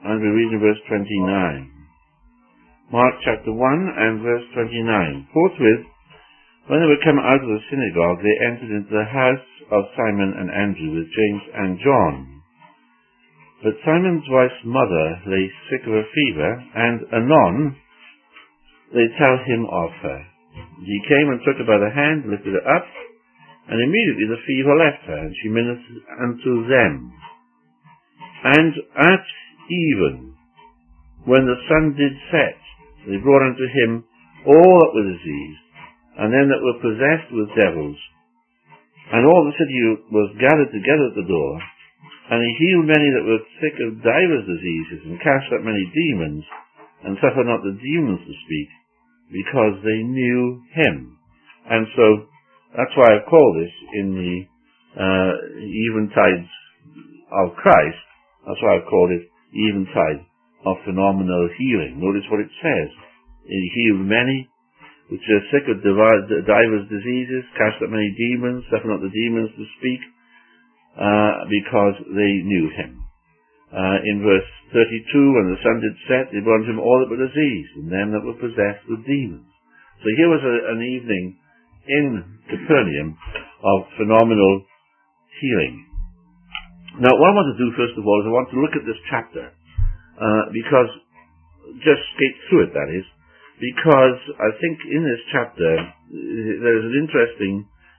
and we read in verse 29. Mark chapter 1 and verse 29. Forthwith, when they were come out of the synagogue, they entered into the house of Simon and Andrew with James and John. But Simon's wife's mother lay sick of a fever, and anon they tell him of her. He came and took her by the hand, lifted her up, and immediately the fever left her, and she ministered unto them. And at even, when the sun did set, they brought unto him all that were diseased, and them that were possessed with devils. And all the city was gathered together at the door, and he healed many that were sick of divers diseases, and cast out many demons, and suffered not the demons to speak, because they knew him. And so, that's why I've called this in the eventides of Christ. That's why I've called it eventide of phenomenal healing. Notice what it says. He healed many which are sick of divers diseases, cast out many demons, suffered not the demons to speak, because they knew him. In verse 32, when the sun did set, they brought him all that were diseased, and them that were possessed with demons. So here was an evening in Capernaum of phenomenal healing. Now, what I want to do, first of all, is I want to look at this chapter, because, just skate through it, that is, because I think in this chapter there's an interesting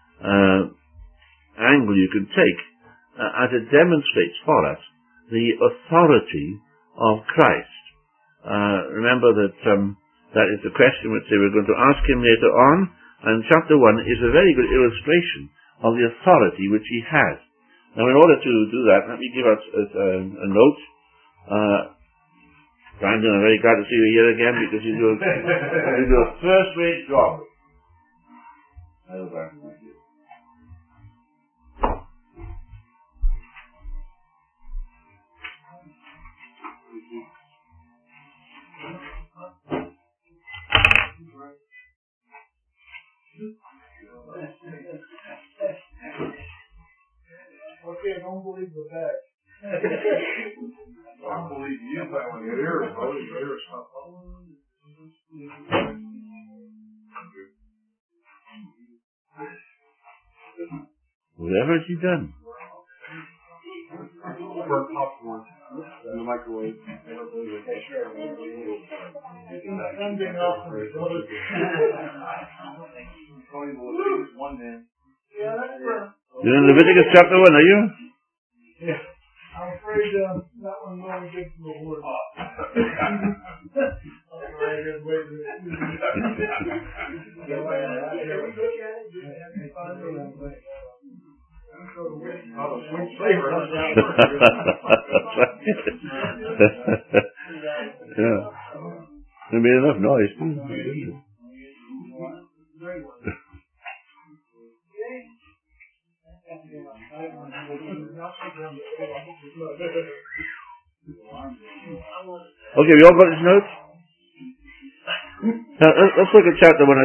angle you can take, as it demonstrates for us the authority of Christ. Remember that that is the question which they were going to ask him later on, and chapter 1 is a very good illustration of the authority which he has. Now, in order to do that, let me give us a note. Brandon, I'm very glad to see you here again, because you do a first-rate job. Hello, Brandon, thank you. Okay, don't believe the back. I don't believe you, but when your ears, I believe your ears not. Whatever has he done? Burnt popcorn in the microwave. Ending off the brother. One man. Yeah, that's right. You're in Leviticus chapter 1, are you? Yeah. I'm afraid that one only gets to the word. Yeah. There made enough noise too. Okay, we all got his notes? Now, let's look at chapter 1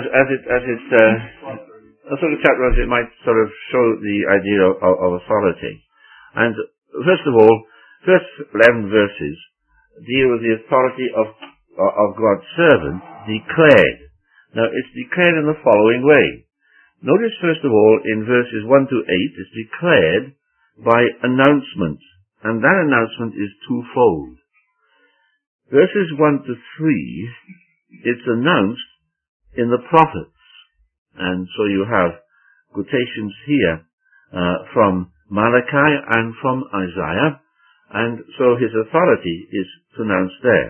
let's look at chapter 1 as it might sort of show the idea of authority. And first of all, first 11 verses deal with the authority of God's servant declared. Now, it's declared in the following way. Notice, first of all, in verses 1 to 8, it's declared by announcement. And that announcement is twofold. Verses 1 to 3, it's announced in the prophets. And so you have quotations here from Malachi and from Isaiah. And so his authority is pronounced there.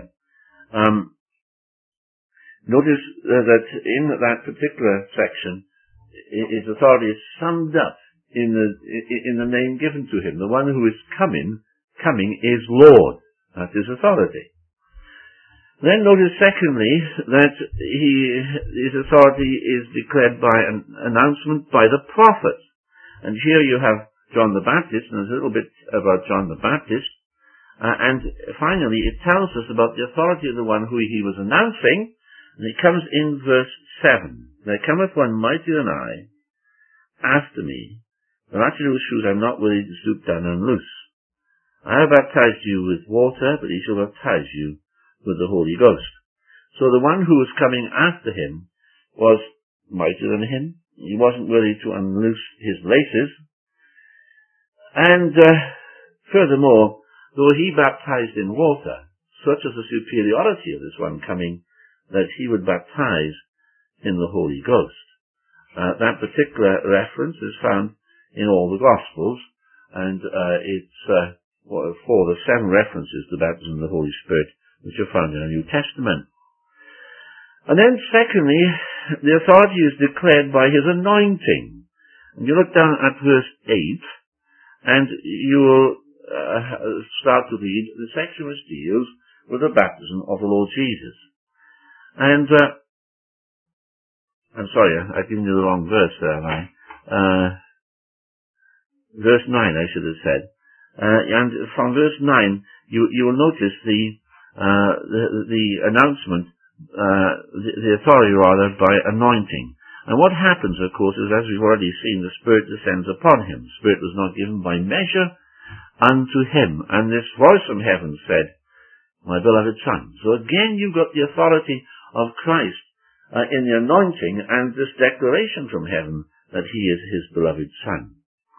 Notice that in that particular section, his authority is summed up in the name given to him. The one who is coming is Lord. That's his authority. Then notice secondly that his authority is declared by an announcement by the prophet. And here you have John the Baptist, and there's a little bit about John the Baptist. And finally it tells us about the authority of the one who he was announcing, and it comes in verse 7. There cometh one mightier than I after me, the latchet of whose shoes I'm not worthy to stoop down and loose. I have baptized you with water, but he shall baptize you with the Holy Ghost. So the one who was coming after him was mightier than him. He wasn't worthy to unloose his laces. And furthermore, though he baptized in water, such is the superiority of this one coming, that he would baptize in the Holy Ghost. That particular reference is found in all the Gospels, and it's for the 7 references to baptism in the Holy Spirit which are found in the New Testament. And then secondly, the authority is declared by his anointing. And you look down at verse 8, and you will start to read the section which deals with the baptism of the Lord Jesus. And I'm sorry, I've given you the wrong verse there, have I? Verse 9, I should have said. And from verse 9, you will notice the announcement, the authority rather, by anointing. And what happens, of course, is, as we've already seen, the Spirit descends upon him. The Spirit was not given by measure unto him. And this voice from heaven said, my beloved Son. So again, you've got the authority of Christ in the anointing and this declaration from heaven that he is his beloved Son.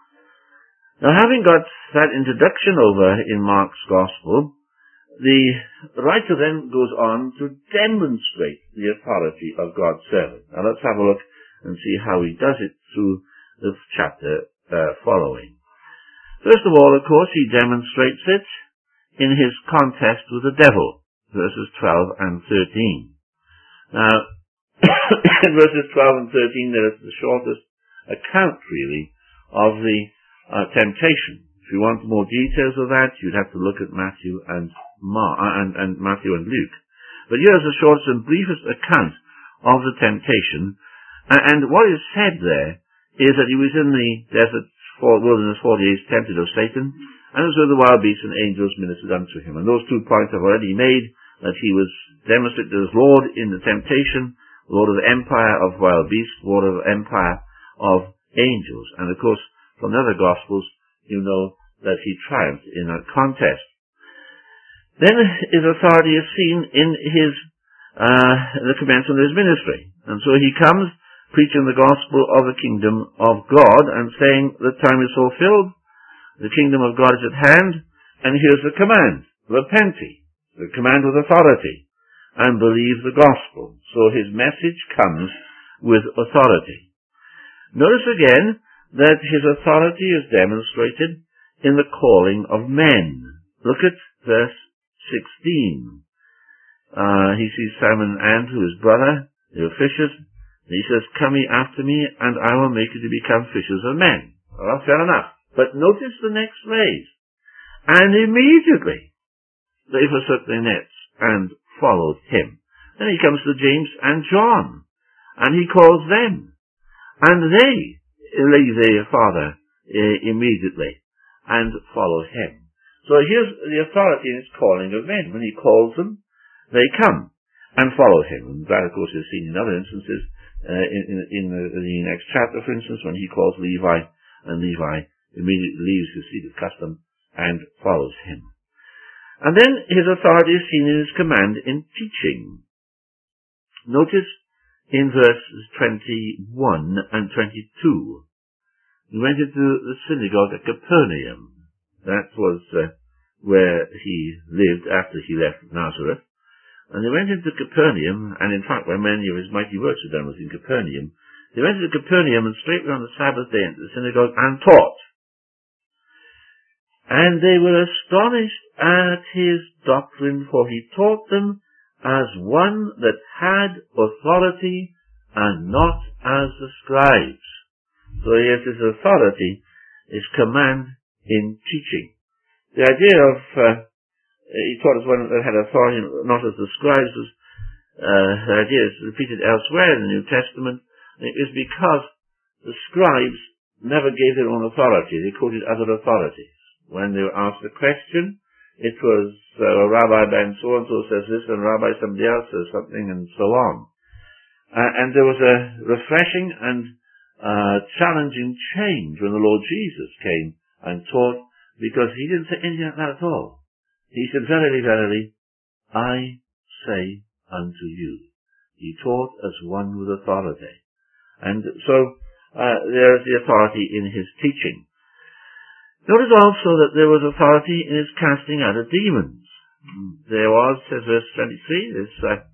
Now, having got that introduction over in Mark's Gospel, the writer then goes on to demonstrate the authority of God's servant. Now, let's have a look and see how he does it through the chapter following. First of all, of course, he demonstrates it in his contest with the devil, verses 12 and 13. Now, in verses 12 and 13, there is the shortest account, really, of the temptation. If you want more details of that, you'd have to look at Matthew and Matthew and Luke. But here's the shortest and briefest account of the temptation. And what is said there is that he was in the desert wilderness 40 days, tempted of Satan, and also the wild beasts and angels ministered unto him. And those 2 points I've already made, that he was demonstrated as Lord in the temptation, Lord of the empire of wild beasts, Lord of the empire of angels. And of course, from the other Gospels, you know that he triumphed in that contest. Then his authority is seen in his the commencement of his ministry. And so he comes preaching the gospel of the kingdom of God and saying the time is fulfilled, the kingdom of God is at hand, and here's the command, repent ye, the command with authority, and believe the gospel. So his message comes with authority. Notice again that his authority is demonstrated in the calling of men. Look at verse 16. He sees Simon and Andrew, his brother, they were fishers, and he says, come ye after me, and I will make you to become fishers of men. Well, fair enough. But notice the next phrase. And immediately they forsook their nets and followed him. Then he comes to James and John, and he calls them, and they leave their father immediately and follow him. So here's the authority in his calling of men. When he calls them, they come and follow him. And that, of course, is seen in other instances in the next chapter, for instance, when he calls Levi, and Levi immediately leaves his seat of custom and follows him. And then his authority is seen in his command in teaching. Notice in verses 21 and 22. He went into the synagogue at Capernaum. That was where he lived after he left Nazareth. And they went into Capernaum, and in fact, where many of his mighty works were done was in Capernaum. They went into Capernaum and straightway on the Sabbath day into the synagogue and taught. And they were astonished at his doctrine, for he taught them as one that had authority and not as the scribes. So yes, his authority is command in teaching. The idea of he taught as one that had authority, not as the scribes, was the idea is repeated elsewhere in the New Testament. It is because the scribes never gave their own authority; they quoted other authorities. When they were asked a question, it was Rabbi Ben so-and-so says this, and Rabbi somebody else says something, and so on. And there was a refreshing and challenging change when the Lord Jesus came and taught because he didn't say anything like that at all. He said, verily, verily, I say unto you. He taught as one with authority. And so there is the authority in his teaching. Notice also that there was authority in his casting out of demons. There was, says verse 23, this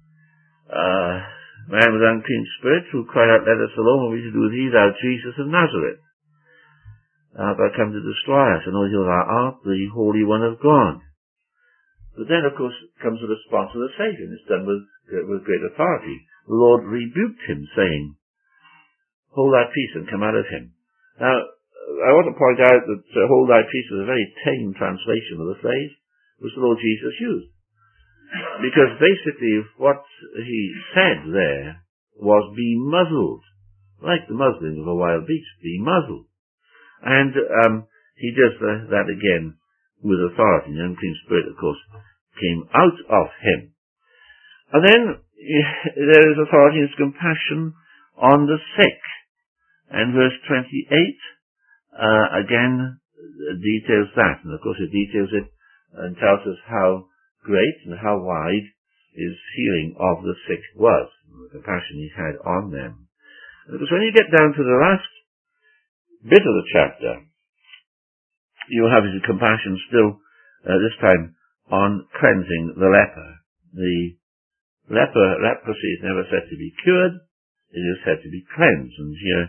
man with unclean spirit who cried out, let us alone, what we to do with thee, thou Jesus of Nazareth. Thou come to destroy us, and all thou art the Holy One of God. But then, of course, comes the response of the Saviour, and it's done with great authority. The Lord rebuked him, saying, hold thy peace and come out of him. Now, I want to point out that hold thy peace is a very tame translation of the phrase which the Lord Jesus used. Because basically what he said there was be muzzled, like the muzzling of a wild beast, be muzzled. And he does that again with authority. The unclean spirit, of course, came out of him. And then there is authority in his compassion on the sick. And verse 28 again details that. And of course it details it and tells us how great and how wide his healing of the sick was, and the compassion he had on them. Because when you get down to the last bit of the chapter, you have his compassion still, this time, on cleansing the leper. The leprosy is never said to be cured, it is said to be cleansed, and here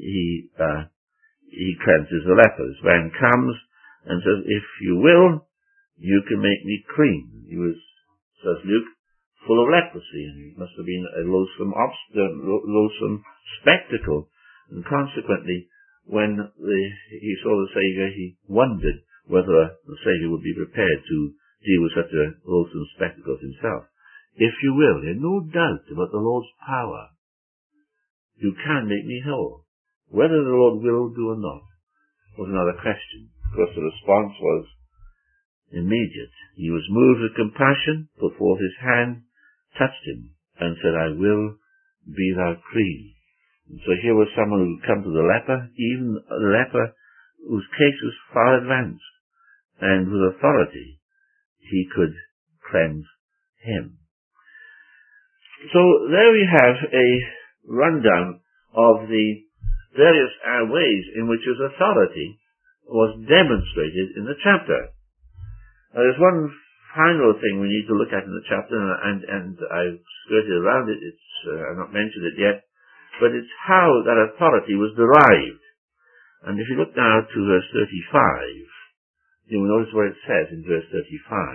he cleanses the leper. This man comes and says, if you will, you can make me clean. He was, says Luke, full of leprosy, and it must have been a loathsome spectacle, and consequently, when he saw the Saviour, he wondered whether the Saviour would be prepared to deal with such a loathsome spectacle himself. If you will, there's no doubt about the Lord's power. You can make me whole. Whether the Lord will do or not was another question. Of course, the response was immediate. He was moved with compassion, put forth his hand, touched him, and said, I will be thou clean. And so here was someone who had come to the leper, even a leper whose case was far advanced, and with authority he could cleanse him. So there we have a rundown of the various ways in which his authority was demonstrated in the chapter. Now, there's one final thing we need to look at in the chapter, and I've skirted around it. I've not mentioned it yet, but it's how that authority was derived. And if you look now to verse 35, you will notice what it says in verse 35.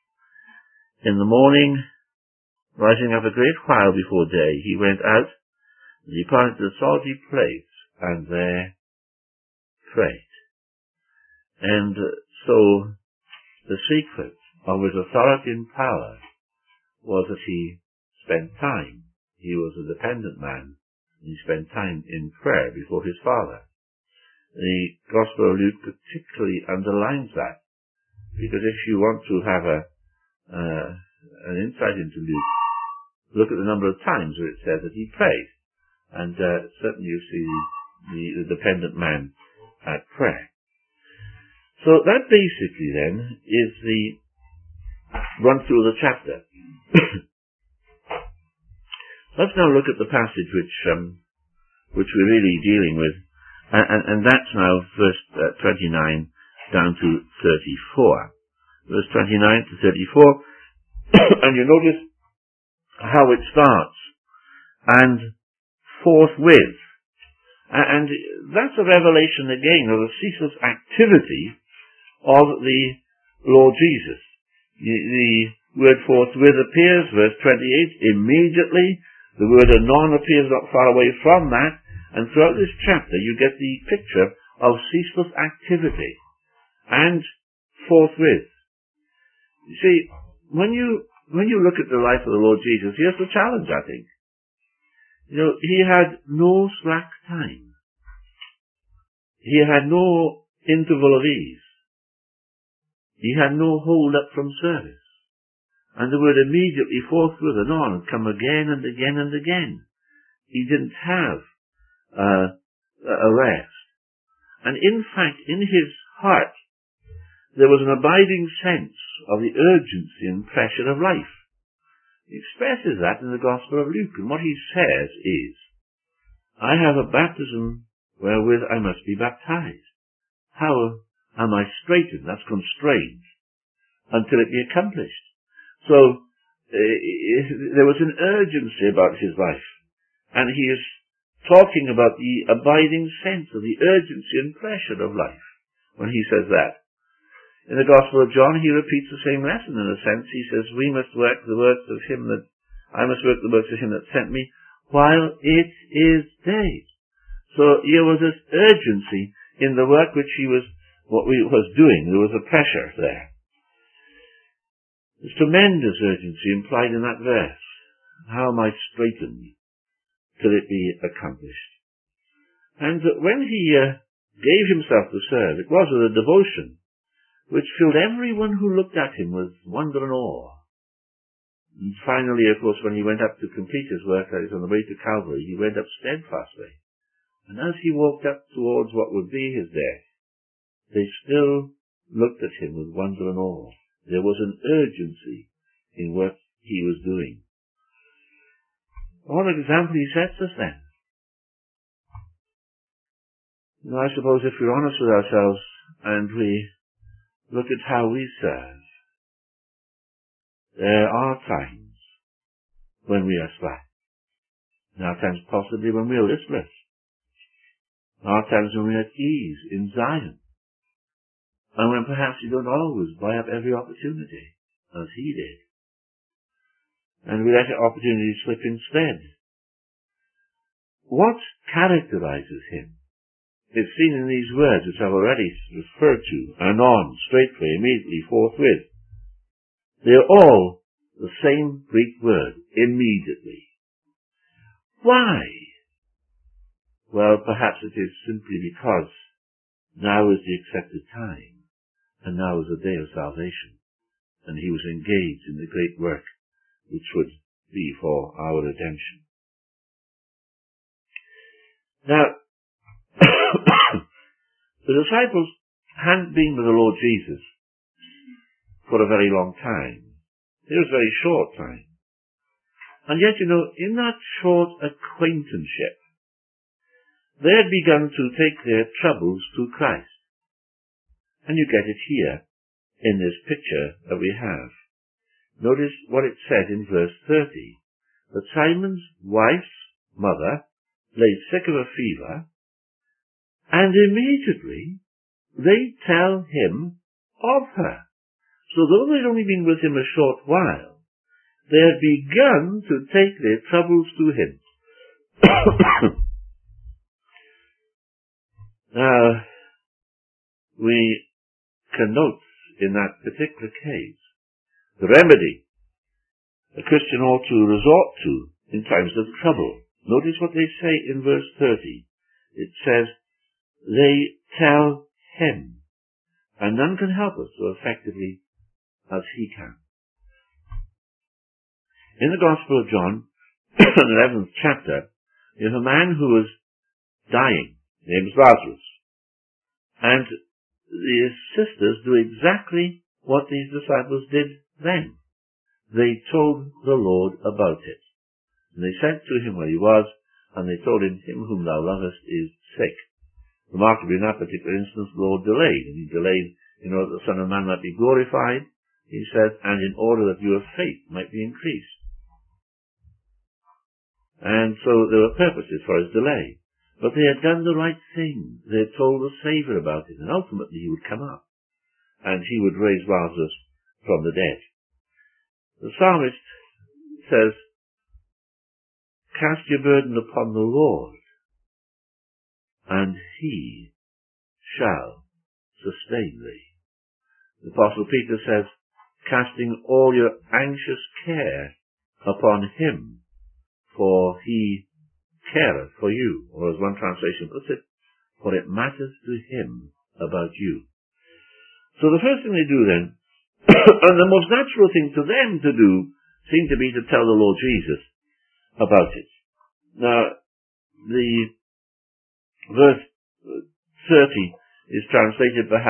In the morning, rising up a great while before day, he went out, and departed to a solitary place, and there prayed. And so the secret of his authority and power was that he spent time. He was a dependent man. He spent time in prayer before his Father. The Gospel of Luke particularly underlines that, because if you want to have an insight into Luke, look at the number of times where it says that he prayed, and certainly you see the dependent man at prayer. So that basically then is the run through of the chapter. Let's now look at the passage which we're really dealing with, and that's now verse 29 down to 34. Verse 29 to 34, and you notice how it starts, and forthwith. And that's a revelation again of the ceaseless activity of the Lord Jesus. The word forthwith appears, verse 28, immediately. The word anon appears not far away from that, and throughout this chapter you get the picture of ceaseless activity and forthwith. You see, when you look at the life of the Lord Jesus, here's the challenge, I think. You know, he had no slack time. He had no interval of ease. He had no hold up from service. And the word immediately, forthwith, and on, come again and again and again. He didn't have a rest. And in fact, in his heart, there was an abiding sense of the urgency and pressure of life. He expresses that in the Gospel of Luke, and what he says is, I have a baptism wherewith I must be baptized. How am I straitened, that's constrained, until it be accomplished? So, there was an urgency about his life, and he is talking about the abiding sense of the urgency and pressure of life when he says that. In the Gospel of John, he repeats the same lesson in a sense. He says, I must work the works of him that sent me while it is day. So here was this urgency in the work which he was doing. There was a pressure there. There's tremendous urgency implied in that verse. How am I straitened till it be accomplished? And when he gave himself to serve, it was with a devotion which filled everyone who looked at him with wonder and awe. And finally, of course, when he went up to complete his work, that is on the way to Calvary, he went up steadfastly. And as he walked up towards what would be his death, they still looked at him with wonder and awe. There was an urgency in what he was doing. What an example he sets us then. I suppose if we're honest with ourselves and we look at how we serve, there are times when we are slack. There are times possibly when we are listless. There are times when we are at ease in Zion. And when perhaps we don't always buy up every opportunity, as he did. And we let the opportunity slip instead. What characterizes him is seen in these words which I've already referred to, anon, straightway, immediately, forthwith. They are all the same Greek word, immediately. Why? Well, perhaps it is simply because now is the accepted time, and now is the day of salvation, and he was engaged in the great work which would be for our redemption. Now, the disciples hadn't been with the Lord Jesus for a very long time. It was a very short time. And yet, in that short acquaintanceship, they had begun to take their troubles to Christ. And you get it here in this picture that we have. Notice what it said in verse 30, that Simon's wife's mother lay sick of a fever, and immediately they tell him of her. So though they'd only been with him a short while, they had begun to take their troubles to him. Now, we can note in that particular case the remedy a Christian ought to resort to in times of trouble. Notice what they say in verse 30. It says, they tell him, and none can help us so effectively as he can. In the Gospel of John, the 11th chapter, you have a man who was dying, named Lazarus, and the sisters do exactly what these disciples did then. They told the Lord about it. And they sent to him where he was, and they told him, him whom thou lovest is sick. Remarkably, in that particular instance, the Lord delayed, and he delayed in order that the Son of Man might be glorified, he said, and in order that your faith might be increased. And so there were purposes for his delay. But they had done the right thing. They had told the Saviour about it, and ultimately he would come up, and he would raise Lazarus from the dead. The psalmist says, cast your burden upon the Lord, and he shall sustain thee. The Apostle Peter says, casting all your anxious care upon him, for he careth for you. Or as one translation puts it, for it matters to him about you. So the first thing they do then, and the most natural thing to them to do, seemed to be to tell the Lord Jesus about it. Now, the verse 30 is translated perhaps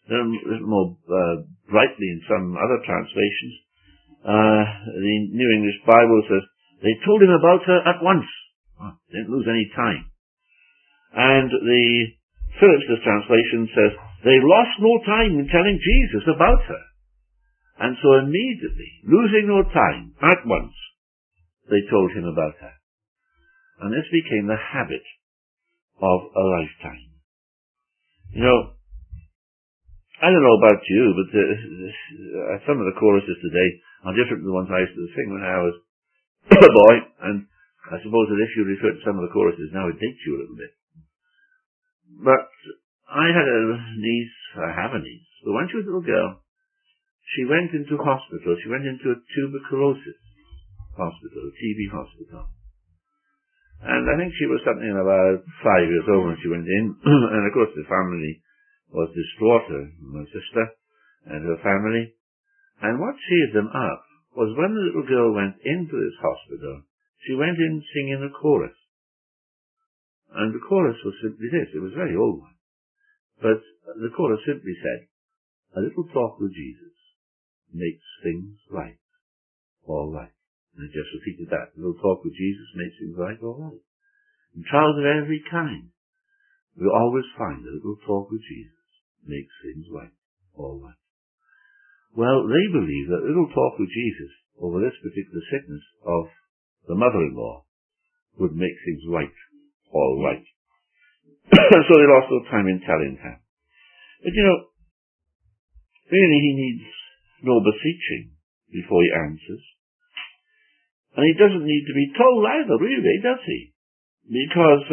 a little more brightly in some other translations. The New English Bible says, they told him about her at once. Didn't lose any time. And the Phillips's translation says, they lost no time in telling Jesus about her. And so immediately, losing no time, at once, they told him about her. And this became the habit of a lifetime. You know, I don't know about you, but some of the choruses today are different from the ones I used to sing when I was a boy, and I suppose that if you refer to some of the choruses now, it dates you a little bit. But I had a niece, I have a niece, but when she was a little girl, she went into hospital. She went into a tuberculosis hospital, a TB hospital. And I think she was something about 5 years old when she went in. And of course the family was distraught, my sister and her family. And what cheered them up was when the little girl went into this hospital, she went in singing a chorus. And the chorus was simply this. It was a very old one. But the chorus simply said, a little talk with Jesus makes things right, all right. And I just repeated that. A little talk with Jesus makes things right, all right. In trials of every kind, we always find a little talk with Jesus makes things right, all right. Well, they believe that a little talk with Jesus over this particular sickness of the mother-in-law would make things right, all right. So they lost no time in telling her. But you know, really he needs no beseeching before he answers. And he doesn't need to be told either, really, does he? Because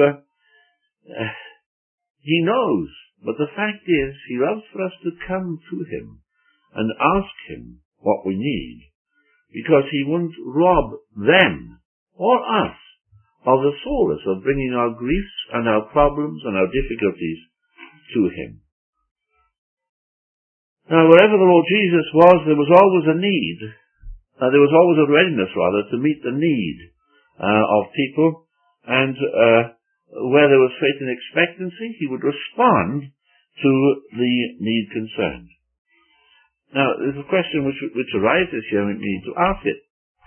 he knows. But the fact is, he loves for us to come to him and ask him what we need, because he won't rob them or us of the solace of bringing our griefs and our problems and our difficulties to him. Now, wherever the Lord Jesus was, there was always a need. There was always a readiness, rather, to meet the need of people. And where there was faith and expectancy, he would respond to the need concerned. Now, there's a question which arises here, and we need to ask it.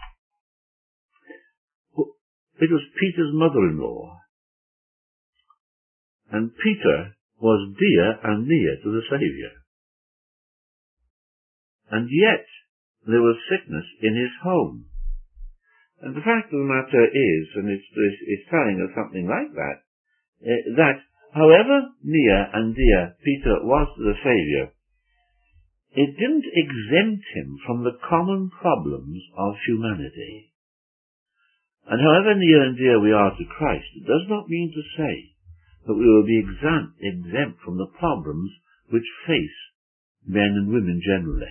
It was Peter's mother-in-law. And Peter was dear and near to the Saviour. And yet, there was sickness in his home. And the fact of the matter is, and it's telling us something like that, that however near and dear Peter was to the Saviour, it didn't exempt him from the common problems of humanity. And however near and dear we are to Christ, it does not mean to say that we will be exempt from the problems which face men and women generally.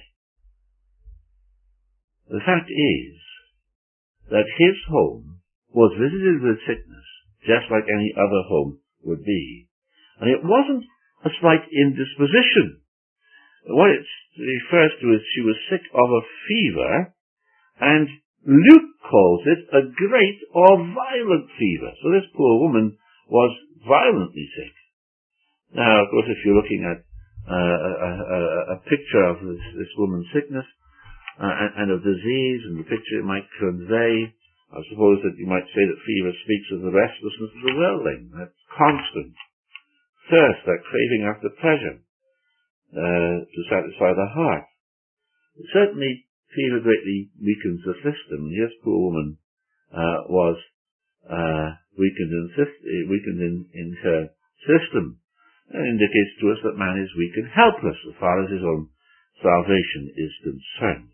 The fact is that his home was visited with sickness, just like any other home would be. And it wasn't a slight indisposition. What it refers to is she was sick of a fever, and Luke calls it a great or violent fever. So this poor woman was violently sick. Now, of course, if you're looking at a picture of this woman's sickness, and of disease, and the picture it might convey, I suppose that you might say that fever speaks of the restlessness of the worldling, that constant thirst, that craving after pleasure, to satisfy the heart. Certainly, fever greatly weakens the system. Yes, poor woman was weakened in her system. That indicates to us that man is weak and helpless as far as his own salvation is concerned.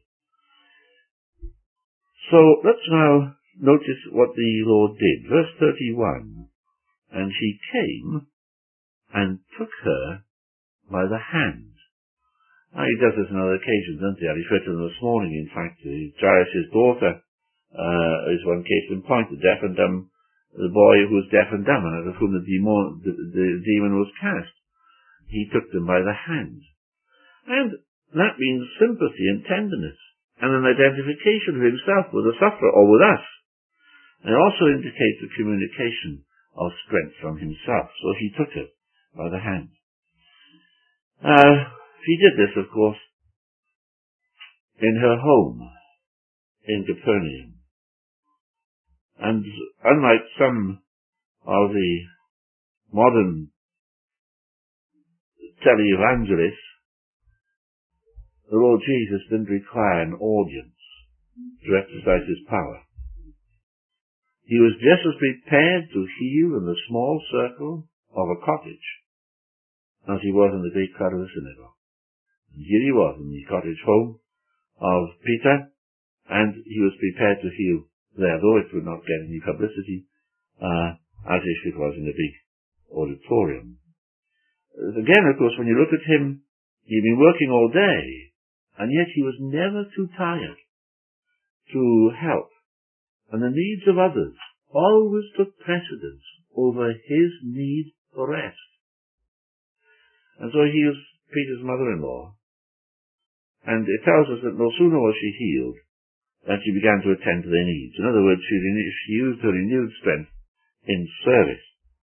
So let's now notice what the Lord did. Verse 31, and he came and took her by the hand. Now he does this on other occasions, doesn't he? I referred to them this morning, in fact. Jairus' daughter is one case in point, the deaf and dumb, the boy who was deaf and dumb, and out of whom the demon was cast. He took them by the hand. And that means sympathy and tenderness, and an identification of himself with the sufferer or with us. And it also indicates a communication of strength from himself. So he took her by the hand. She did this, of course, in her home in Capernaum. And unlike some of the modern televangelists, the Lord Jesus didn't require an audience to exercise his power. He was just as prepared to heal in the small circle of a cottage as he was in the great crowd of the synagogue. And here he was in the cottage home of Peter, and he was prepared to heal there, though it would not get any publicity, as if it was in a big auditorium. Again, of course, when you look at him, he'd been working all day, and yet he was never too tired to help. And the needs of others always took precedence over his need for rest. And so he heals Peter's mother-in-law. And it tells us that no sooner was she healed than she began to attend to their needs. In other words, she used her renewed strength in service.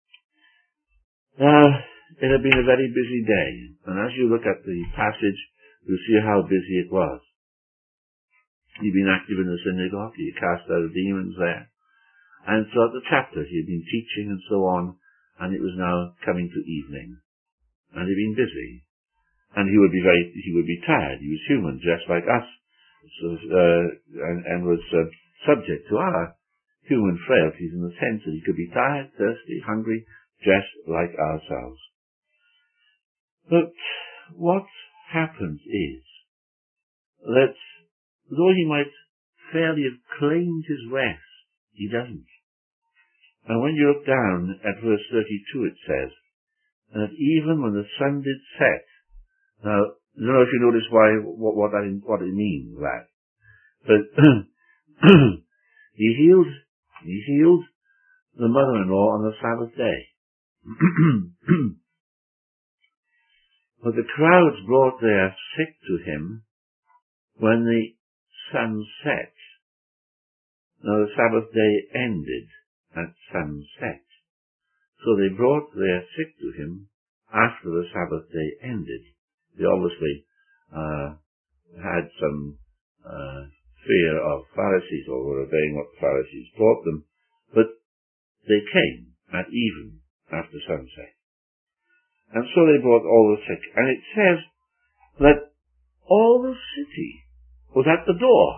Now, it had been a very busy day. And as you look at the passage, you'll see how busy it was. He'd been active in the synagogue, he cast out demons there. And throughout the chapter he had been teaching and so on, and it was now coming to evening. And he'd been busy. And he would be tired. He was human, just like us, and was subject to our human frailties in the sense that he could be tired, thirsty, hungry, just like ourselves. But what happens is that though he might fairly have claimed his rest, he doesn't. And when you look down at verse 32, it says, that even when the sun did set, now, I don't know if you notice what it means, that. But he healed the mother-in-law on the Sabbath day. But the crowds brought their sick to him when the sun set. Now the Sabbath day ended at sunset. So they brought their sick to him after the Sabbath day ended. They obviously had some fear of Pharisees, or were obeying what the Pharisees taught them, but they came at even after sunset. And so they brought all the sick. And it says that all the city was at the door.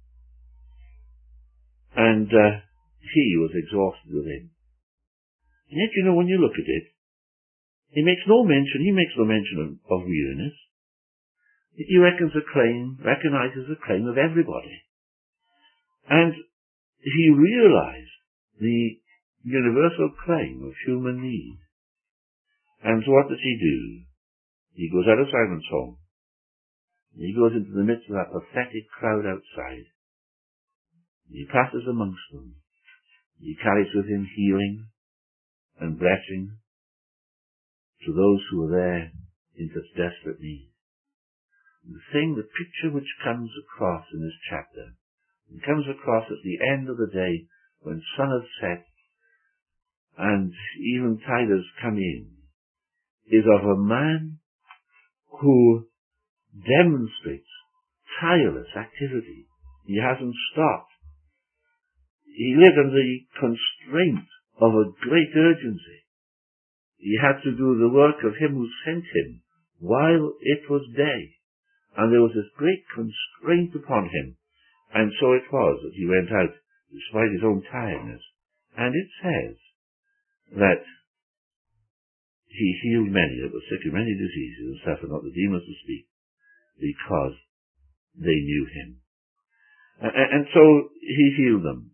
And he was exhausted within. And yet, you know, when you look at it, he makes no mention of weariness. He recognizes the claim of everybody. And he realized the universal claim of human need. And so what does he do? He goes out of Simon's home. He goes into the midst of that pathetic crowd outside. He passes amongst them. He carries with him healing and blessing to those who are there in such desperate need. The picture which comes across in this chapter, it comes across at the end of the day when sun has set and even tide has come in, is of a man who demonstrates tireless activity. He hasn't stopped. He lived under the constraint of a great urgency. He had to do the work of him who sent him while it was day. And there was this great constraint upon him. And so it was that he went out despite his own tiredness. And it says that he healed many that were sick of many diseases and suffered not the demons to speak, because they knew him. And so he healed them.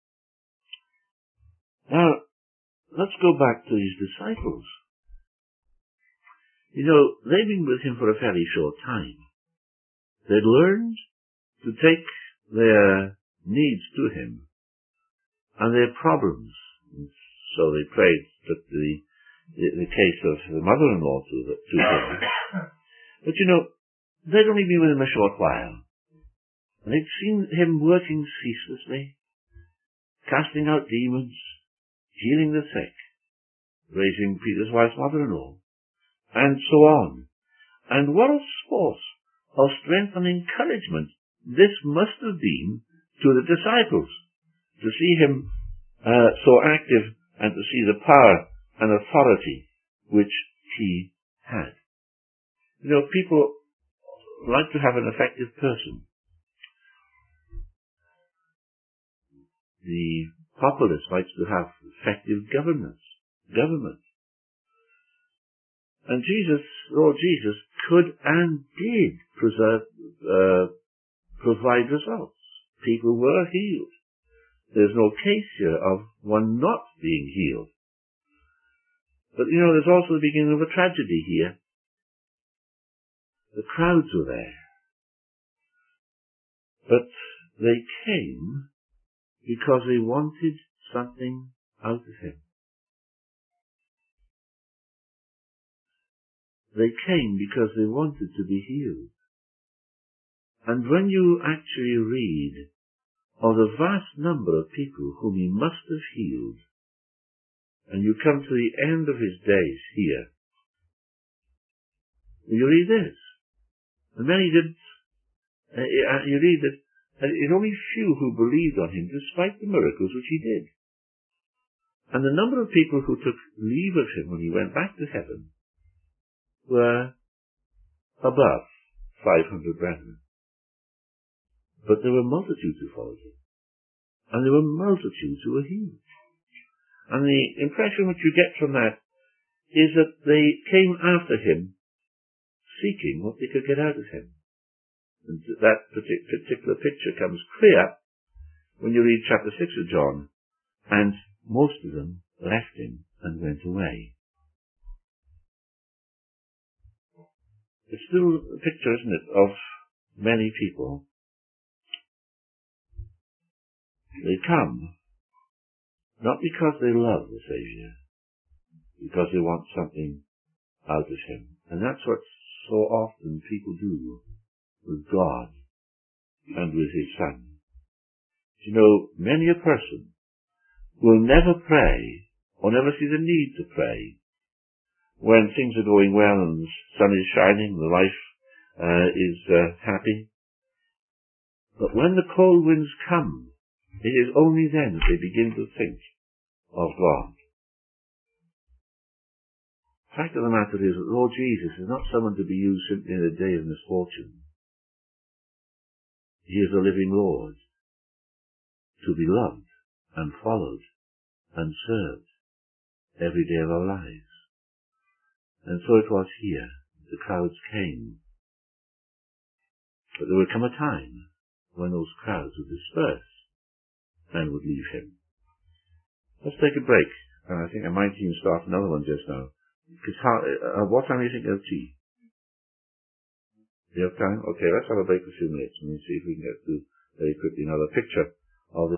Now, let's go back to his disciples. You know, they've been with him for a fairly short time. They'd learned to take their needs to him and their problems. And so they prayed that the case of the mother-in-law to him. But you know, they'd only been with him a short while. And they'd seen him working ceaselessly, casting out demons, healing the sick, raising Peter's wife's mother-in-law, and so on. And what a source of strength and encouragement this must have been to the disciples, to see him so active and to see the power and authority which he had. You know, people like to have an effective person. The populace likes to have effective government. And Lord Jesus, could and did provide results. People were healed. There's no case here of one not being healed. But you know, there's also the beginning of a tragedy here. The crowds were there. But they came because they wanted something out of him. They came because they wanted to be healed. And when you actually read of the vast number of people whom he must have healed, and you come to the end of his days here, you read this. And many didn't. You read that it only few who believed on him despite the miracles which he did. And the number of people who took leave of him when he went back to heaven were above 500 brethren. But there were multitudes who followed him. And there were multitudes who were healed. And the impression which you get from that is that they came after him seeking what they could get out of him. And that particular picture comes clear when you read chapter 6 of John, and most of them left him and went away. It's still a picture, isn't it, of many people. They come not because they love the Saviour, because they want something out of him. And that's what so often people do with God and with his Son. You know, many a person will never pray or never see the need to pray when things are going well and the sun is shining, the life is happy. But when the cold winds come, it is only then that they begin to think of God. The fact of the matter is that Lord Jesus is not someone to be used simply in a day of misfortune. He is a living Lord, to be loved and followed and served every day of our lives. And so it was here. The crowds came. But there would come a time when those crowds would disperse and would leave him. Let's take a break. I think I might even start another one just now. Because what time do you think of tea? Do you have time? Okay, let's have a break for 2 minutes and see if we can get through very quickly another picture